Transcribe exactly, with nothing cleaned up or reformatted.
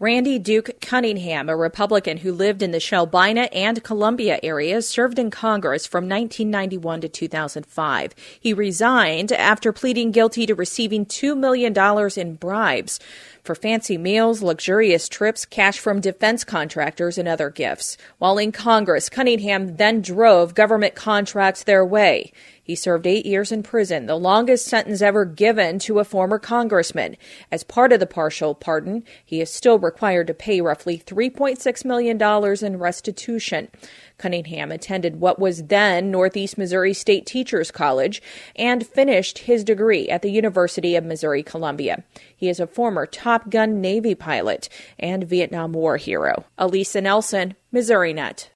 Randy Duke Cunningham, a Republican who lived in the Shelbina and Columbia areas, served in Congress from nineteen ninety-one to two thousand five. He resigned after pleading guilty to receiving two million dollars in bribes for fancy meals, luxurious trips, cash from defense contractors, and other gifts. While in Congress, Cunningham then drove government contracts their way. He served eight years in prison, the longest sentence ever given to a former congressman. As part of the partial pardon, he is still required to pay roughly three point six million dollars in restitution. Cunningham attended what was then Northeast Missouri State Teachers College and finished his degree at the University of Missouri-Columbia. He is a former Top Gun Navy pilot and Vietnam War hero. Elisa Nelson, Missouri Net.